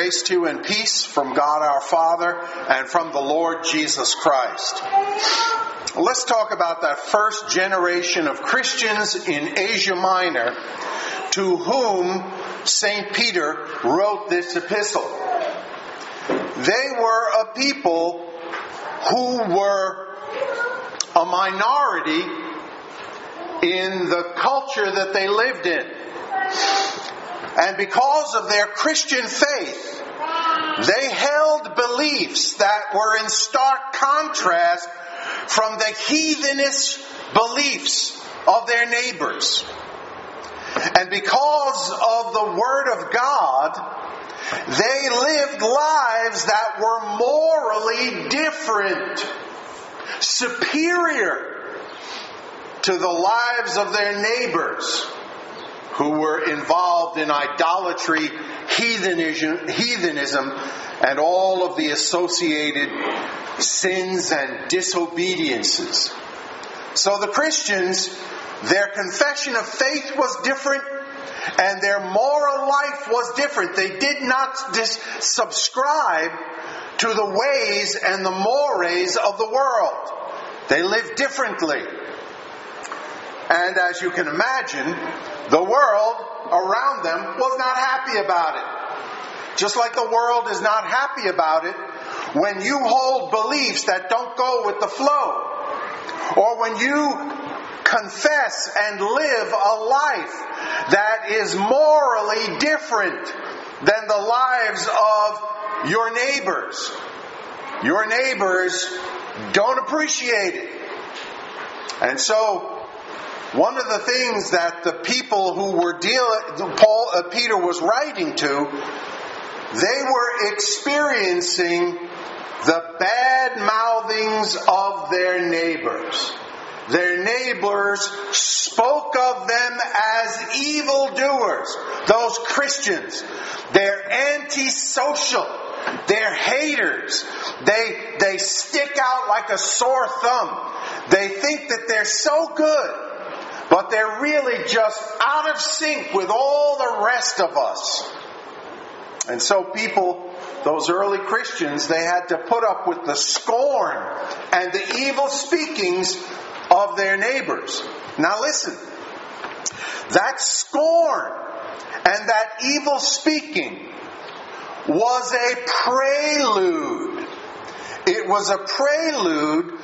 Grace to you and peace from God our Father and from the Lord Jesus Christ. Let's talk about that first generation of Christians in Asia Minor to whom St. Peter wrote this epistle. They were a people who were a minority in the culture that they lived in. And because of their Christian faith, they held beliefs that were in stark contrast from the heathenish beliefs of their neighbors. And because of the Word of God, they lived lives that were morally different, superior to the lives of their neighbors who were involved in idolatry, heathenism, and all of the associated sins and disobediences. So the Christians, their confession of faith was different, and their moral life was different. They did not subscribe to the ways and the mores of the world. They lived differently. And as you can imagine, the world around them was not happy about it. Just like the world is not happy about it when you hold beliefs that don't go with the flow. Or when you confess and live a life that is morally different than the lives of your neighbors. Your neighbors don't appreciate it. And so, one of the things that the people who were Peter was writing to, they were experiencing the bad mouthings of their neighbors. Their neighbors spoke of them as evildoers. Those Christians, they're antisocial. They're haters. They stick out like a sore thumb. They think that they're so good, but they're really just out of sync with all the rest of us. And so people, those early Christians, they had to put up with the scorn and the evil speakings of their neighbors. Now listen, that scorn and that evil speaking was a prelude. It was a prelude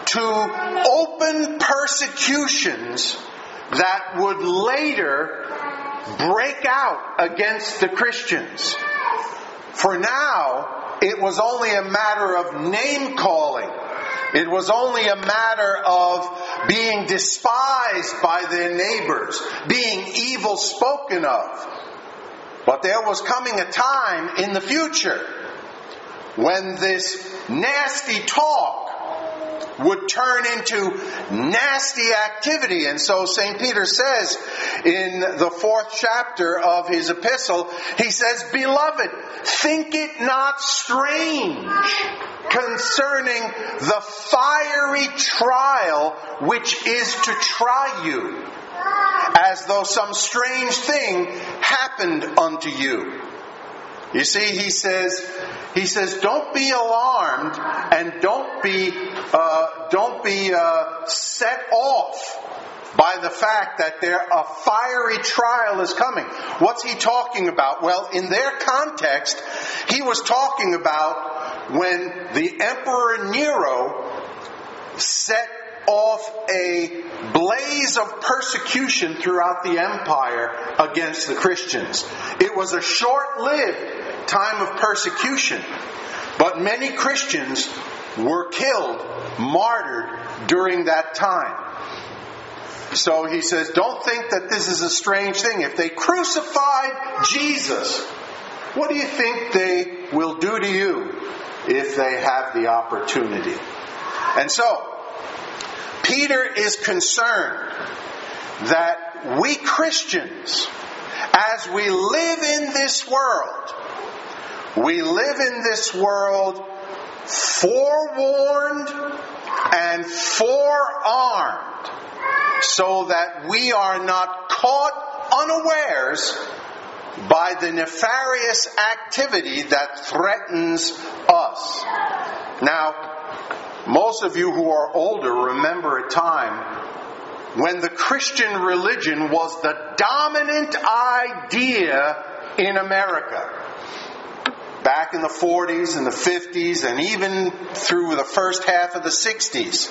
to open persecutions that would later break out against the Christians. For now, it was only a matter of name calling. It was only a matter of being despised by their neighbors, being evil spoken of. But there was coming a time in the future when this nasty talk would turn into nasty activity. And so St. Peter says in the 4th chapter of his epistle, he says, "Beloved, think it not strange concerning the fiery trial which is to try you, as though some strange thing happened unto you." You see, he says, don't be alarmed and don't be set off by the fact that a fiery trial is coming. What's he talking about? Well, in their context, he was talking about when the Emperor Nero set off a blaze of persecution throughout the empire against the Christians. It was a short-lived time of persecution, but many Christians were killed, martyred during that time. So he says, don't think that this is a strange thing. If they crucified Jesus, what do you think they will do to you if they have the opportunity? And so, Peter is concerned that we Christians, as we live in this world forewarned and forearmed, so that we are not caught unawares by the nefarious activity that threatens us. Now, most of you who are older remember a time when the Christian religion was the dominant idea in America. Back in the 40s and the 50s and even through the first half of the 60s.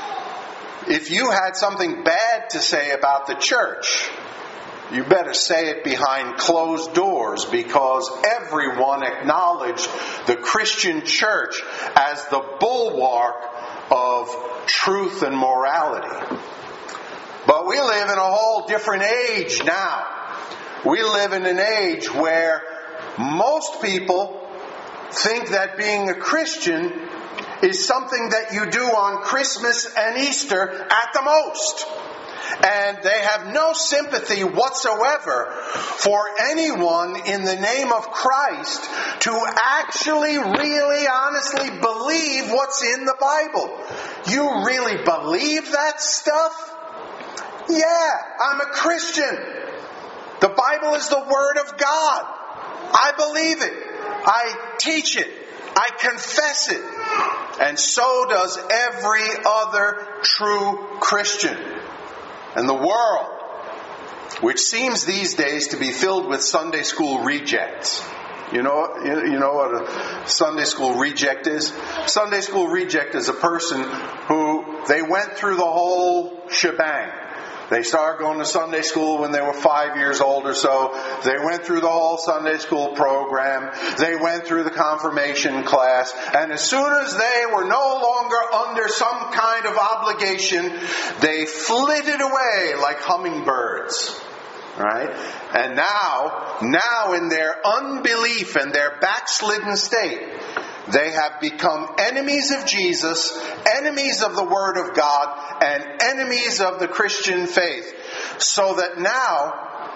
If you had something bad to say about the church, you better say it behind closed doors, because everyone acknowledged the Christian church as the bulwark of truth and morality. But we live in a whole different age now. We live in an age where most people think that being a Christian is something that you do on Christmas and Easter at the most. And they have no sympathy whatsoever for anyone in the name of Christ to actually, really, honestly believe what's in the Bible. You really believe that stuff? Yeah, I'm a Christian. The Bible is the Word of God. I believe it. I teach it. I confess it. And so does every other true Christian. And the world, which seems these days to be filled with Sunday school rejects. You know what a Sunday school reject is? Sunday school reject is a person who they went through the whole shebang. They started going to Sunday school when they were 5 years old or so. They went through the whole Sunday school program. They went through the confirmation class. And as soon as they were no longer under some kind of obligation, they flitted away like hummingbirds. Right? And now in their unbelief and their backslidden state, they have become enemies of Jesus, enemies of the Word of God, and enemies of the Christian faith. So that now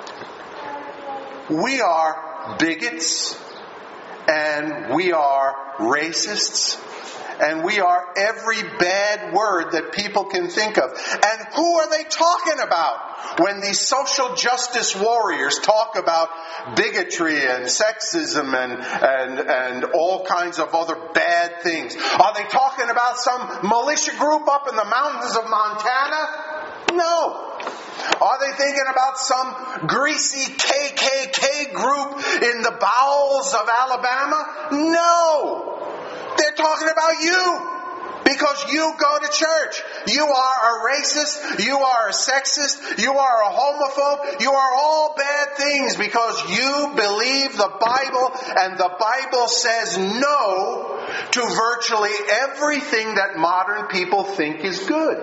we are bigots, and we are racists, and we are every bad word that people can think of. And who are they talking about when these social justice warriors talk about bigotry and sexism and all kinds of other bad things? Are they talking about some militia group up in the mountains of Montana? No. Are they thinking about some greasy KKK group in the bowels of Alabama? No. They're talking about you. Because you go to church. You are a racist. You are a sexist. You are a homophobe. You are all bad things because you believe the Bible, and the Bible says no to virtually everything that modern people think is good.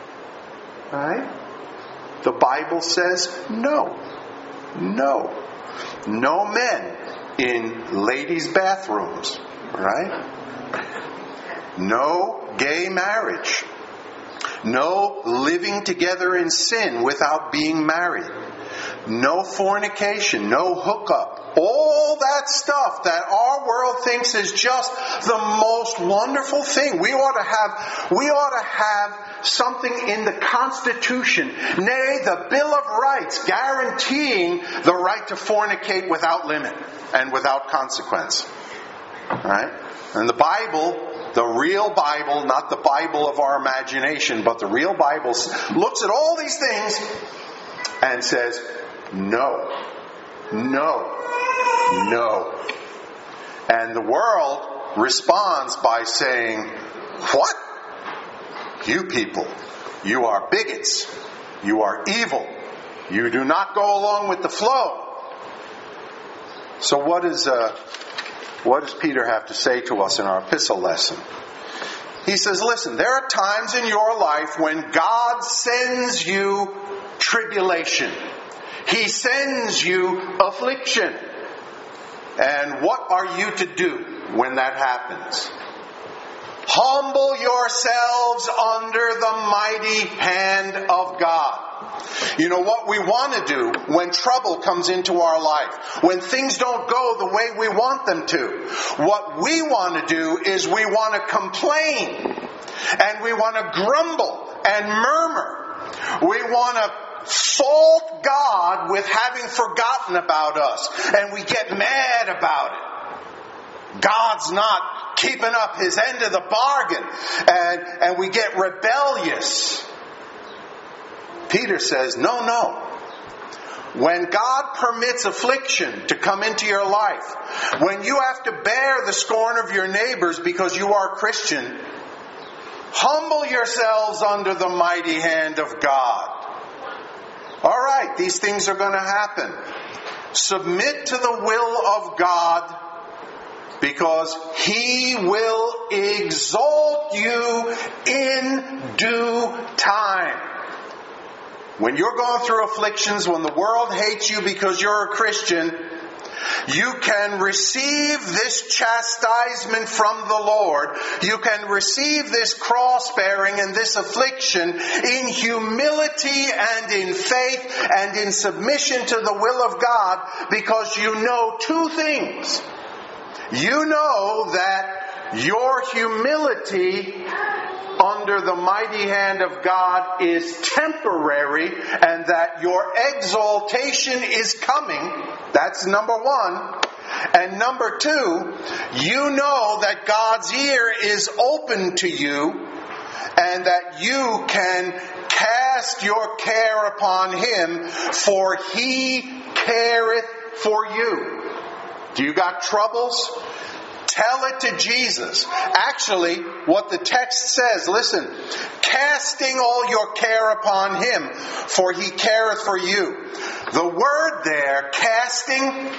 Right? The Bible says no. No. No men in ladies' bathrooms. Right? No gay marriage. No living together in sin without being married. No fornication. No hookup. All that stuff that our world thinks is just the most wonderful thing. We ought to have something in the Constitution, nay, the Bill of Rights, guaranteeing the right to fornicate without limit and without consequence. All right? And the Bible, the real Bible, not the Bible of our imagination, but the real Bible, looks at all these things and says, no, no, no. And the world responds by saying, what? You people, you are bigots. You are evil. You do not go along with the flow. So what does Peter have to say to us in our epistle lesson? He says, listen, there are times in your life when God sends you tribulation. He sends you affliction. And what are you to do when that happens? Humble yourselves under the mighty hand of God. You know what we want to do when trouble comes into our life, when things don't go the way we want them to. What we want to do is we want to complain, and we want to grumble and murmur. We want to fault God with having forgotten about us, and we get mad about it. God's not keeping up His end of the bargain, and we get rebellious. Peter says, no. When God permits affliction to come into your life, when you have to bear the scorn of your neighbors because you are Christian, humble yourselves under the mighty hand of God. All right, these things are going to happen. Submit to the will of God, because He will exalt you in due time. When you're going through afflictions, when the world hates you because you're a Christian, you can receive this chastisement from the Lord. You can receive this cross-bearing and this affliction in humility and in faith and in submission to the will of God, because you know two things. You know that your humility under the mighty hand of God is temporary, and that your exaltation is coming. That's number one. And number two, you know that God's ear is open to you, and that you can cast your care upon Him, for He careth for you. Do you got troubles? Tell it to Jesus. Actually, what the text says, listen, casting all your care upon Him, for He careth for you. The word there, casting,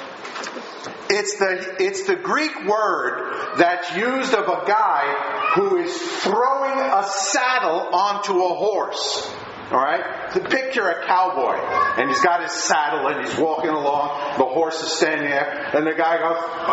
it's the Greek word that's used of a guy who is throwing a saddle onto a horse. Alright? So picture a cowboy, and he's got his saddle and he's walking along, the horse is standing there, and the guy goes,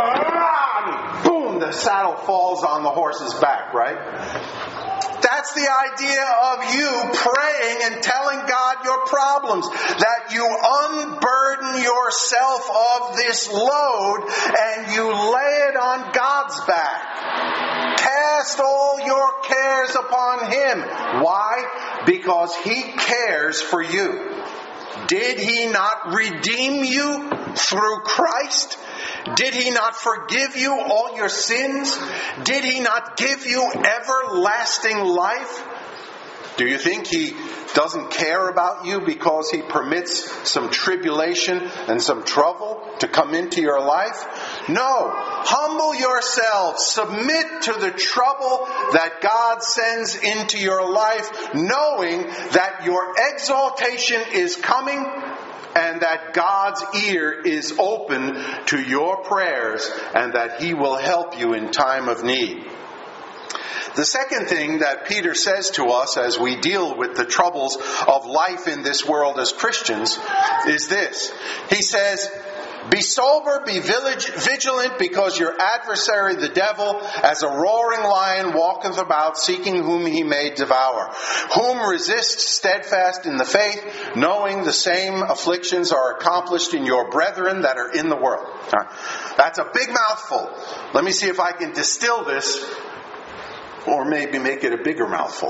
ah! Boom! The saddle falls on the horse's back, right? That's the idea of you praying and telling God your problems, that you unburden yourself of this load and you lay it on God's back. Cast all your cares upon Him. Why? Because He cares for you. Did He not redeem you through Christ? Did He not forgive you all your sins? Did He not give you everlasting life? Do you think He doesn't care about you because He permits some tribulation and some trouble to come into your life? No. Humble yourselves. Submit to the trouble that God sends into your life, knowing that your exaltation is coming and that God's ear is open to your prayers and that He will help you in time of need. The second thing that Peter says to us as we deal with the troubles of life in this world as Christians is this. He says, be sober, be vigilant, because your adversary the devil, as a roaring lion, walketh about, seeking whom he may devour. Whom resist steadfast in the faith, knowing the same afflictions are accomplished in your brethren that are in the world. That's a big mouthful. Let me see if I can distill this, or maybe make it a bigger mouthful.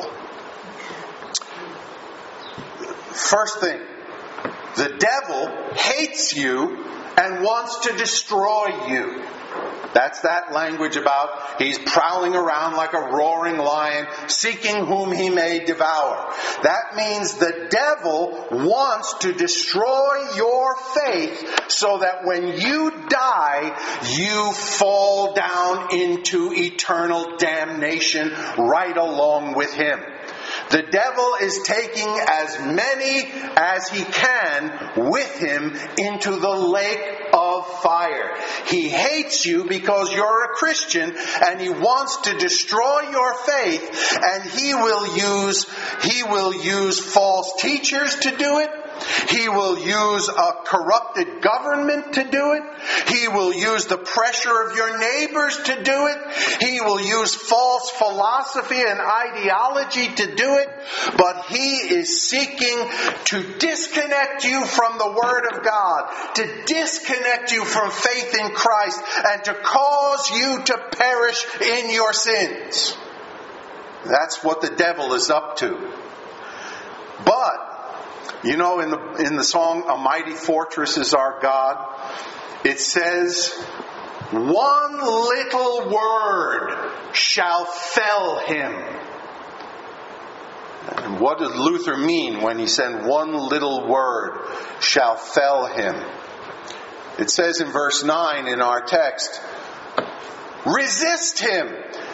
First thing, the devil hates you and wants to destroy you. That's that language about he's prowling around like a roaring lion, seeking whom he may devour. That means the devil wants to destroy your faith so that when you die, you fall down into eternal damnation right along with him. The devil is taking as many as he can with him into the lake of fire. He hates you because you're a Christian, and he wants to destroy your faith, and he will use false teachers to do it. He will use a corrupted government to do it. He will use the pressure of your neighbors to do it. He will use false philosophy and ideology to do it. But he is seeking to disconnect you from the Word of God, to disconnect you from faith in Christ, and to cause you to perish in your sins. That's what the devil is up to. But You know, in the song, "A Mighty Fortress is Our God," it says, "One little word shall fell him." And what did Luther mean when he said, "One little word shall fell him"? It says in verse 9 in our text, "Resist him,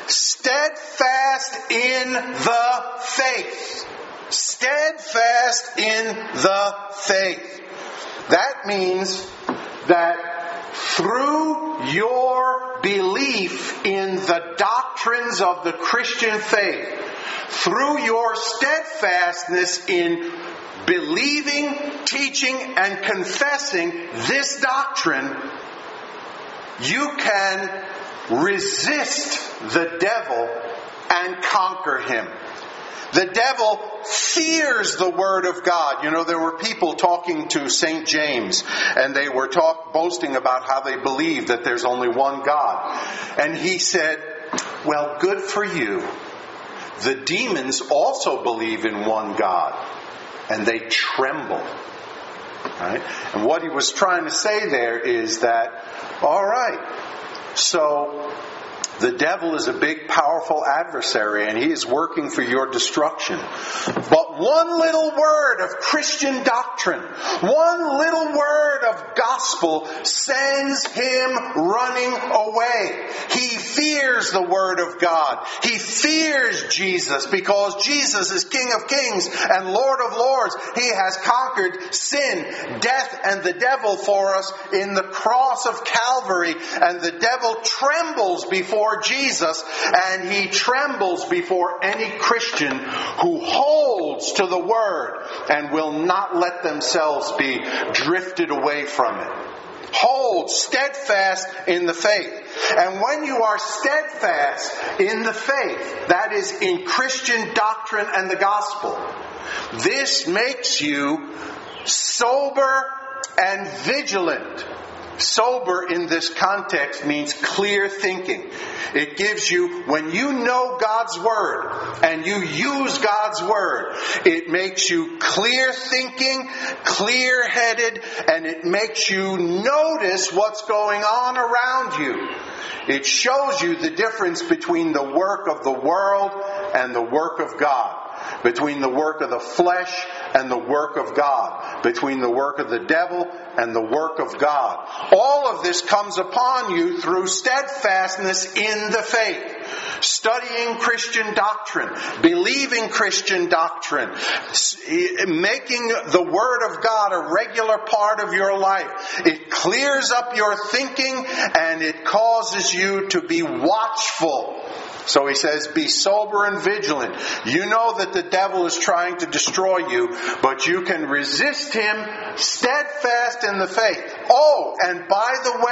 steadfast in the faith." Steadfast in the faith. That means that through your belief in the doctrines of the Christian faith, through your steadfastness in believing, teaching, and confessing this doctrine, you can resist the devil and conquer him. The devil fears the Word of God. You know, there were people talking to St. James, and they were boasting about how they believe that there's only one God. And he said, "Well, good for you. The demons also believe in one God, and they tremble." Right? And what he was trying to say there is that, all right, so the devil is a big, powerful adversary, and he is working for your destruction. But one little word of Christian doctrine, one little word of gospel sends him running away. He fears the Word of God. He fears Jesus because Jesus is King of Kings and Lord of Lords. He has conquered sin, death, and the devil for us in the cross of Calvary. And the devil trembles before Jesus, and he trembles before any Christian who holds to the Word and will not let themselves be drifted away from it. Hold steadfast in the faith. And when you are steadfast in the faith, that is in Christian doctrine and the gospel, this makes you sober and vigilant. Sober in this context means clear thinking. It gives you, when you know God's Word and you use God's Word, it makes you clear thinking, clear headed, and it makes you notice what's going on around you. It shows you the difference between the work of the world and the work of God. Between the work of the flesh and the work of God. Between the work of the devil and the work of God. All of this comes upon you through steadfastness in the faith. Studying Christian doctrine. Believing Christian doctrine. Making the Word of God a regular part of your life. It clears up your thinking and it causes you to be watchful. So he says, be sober and vigilant. You know that the devil is trying to destroy you, but you can resist him steadfast in the faith. Oh, and by the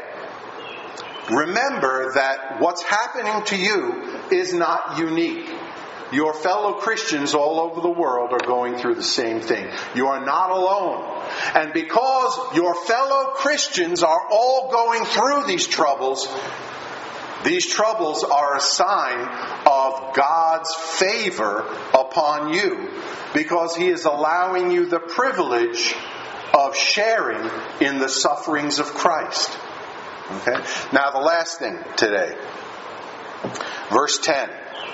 way, remember that what's happening to you is not unique. Your fellow Christians all over the world are going through the same thing. You are not alone. And because your fellow Christians are all going through these troubles are a sign of God's favor upon you, because He is allowing you the privilege of sharing in the sufferings of Christ. Okay? Now the last thing today. Verse 10.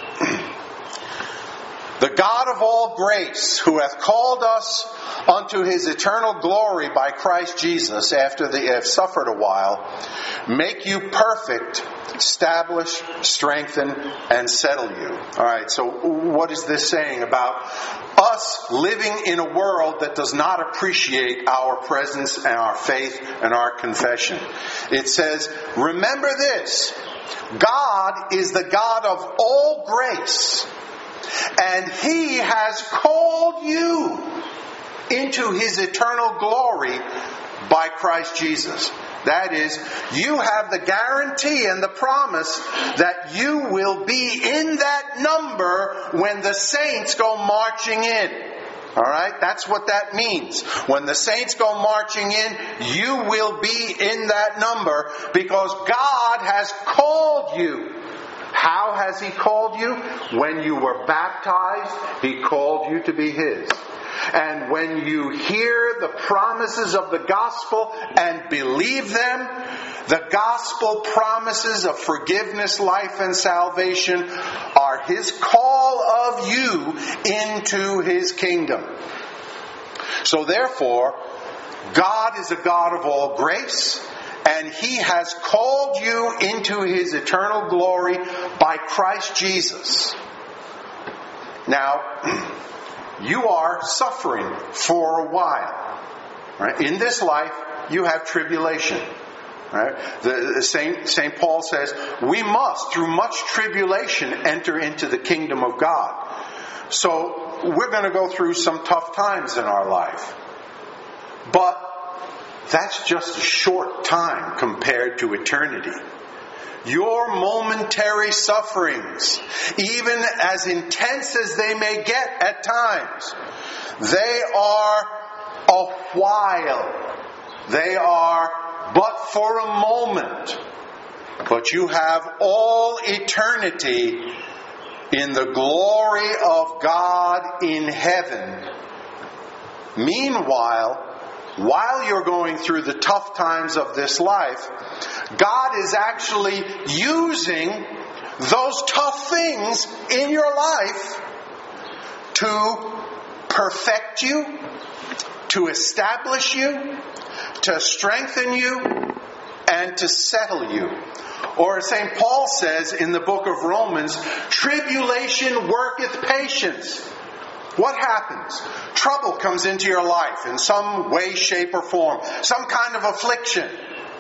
The God of all grace, who hath called us unto His eternal glory by Christ Jesus, after they have suffered a while, make you perfect, establish, strengthen, and settle you. Alright, so what is this saying about us living in a world that does not appreciate our presence and our faith and our confession? It says, remember this, God is the God of all grace, and He has called you into His eternal glory by Christ Jesus. That is, you have the guarantee and the promise that you will be in that number when the saints go marching in. Alright? That's what that means. When the saints go marching in, you will be in that number because God has called you. How has He called you? When you were baptized, He called you to be His. And when you hear the promises of the gospel and believe them, the gospel promises of forgiveness, life, and salvation are His call of you into His kingdom. So therefore, God is a God of all grace, and He has called you into His eternal glory by Christ Jesus. Now, you are suffering for a while. Right? In this life, you have tribulation. Right? The St. Paul says, we must, through much tribulation, enter into the kingdom of God. So, we're going to go through some tough times in our life. But that's just a short time compared to eternity. Your momentary sufferings, even as intense as they may get at times, they are a while. They are but for a moment. But you have all eternity in the glory of God in heaven. Meanwhile, while you're going through the tough times of this life, God is actually using those tough things in your life to perfect you, to establish you, to strengthen you, and to settle you. Or as St. Paul says in the book of Romans, tribulation worketh patience. What happens? Trouble comes into your life in some way, shape, or form. Some kind of affliction.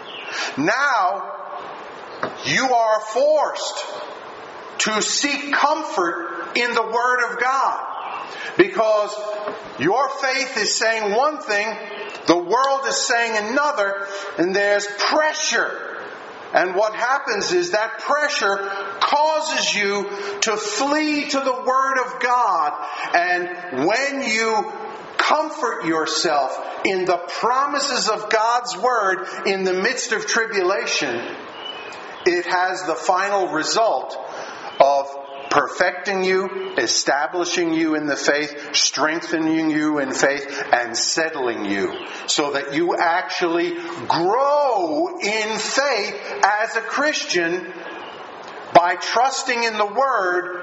Now, you are forced to seek comfort in the Word of God. Because your faith is saying one thing, the world is saying another, and there's pressure. And what happens is that pressure causes you to flee to the Word of God. And when you comfort yourself in the promises of God's Word in the midst of tribulation, it has the final result of perfecting you, establishing you in the faith, strengthening you in faith, and settling you so that you actually grow in faith as a Christian by trusting in the Word,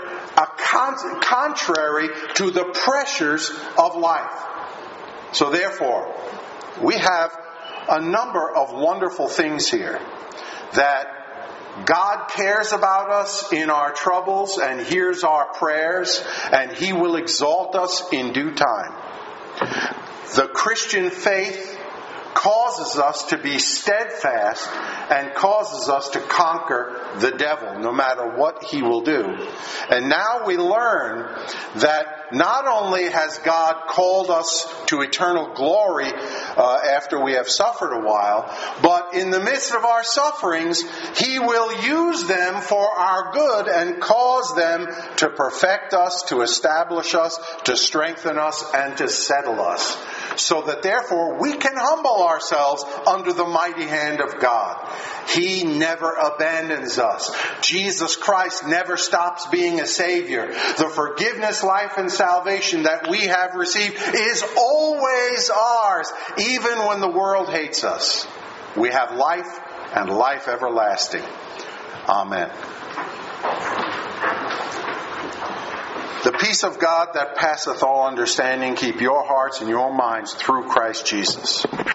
contrary to the pressures of life. So therefore, we have a number of wonderful things here that God cares about us in our troubles and hears our prayers, and He will exalt us in due time. The Christian faith causes us to be steadfast and causes us to conquer the devil, no matter what he will do. And now we learn that not only has God called us to eternal glory after we have suffered a while, but in the midst of our sufferings, He will use them for our good and cause them to perfect us, to establish us, to strengthen us, and to settle us. So that therefore we can humble ourselves under the mighty hand of God. He never abandons us. Jesus Christ never stops being a Savior. The forgiveness, life, and salvation that we have received is always ours, even when the world hates us. We have life and life everlasting. Amen. The peace of God that passeth all understanding keep your hearts and your minds through Christ Jesus.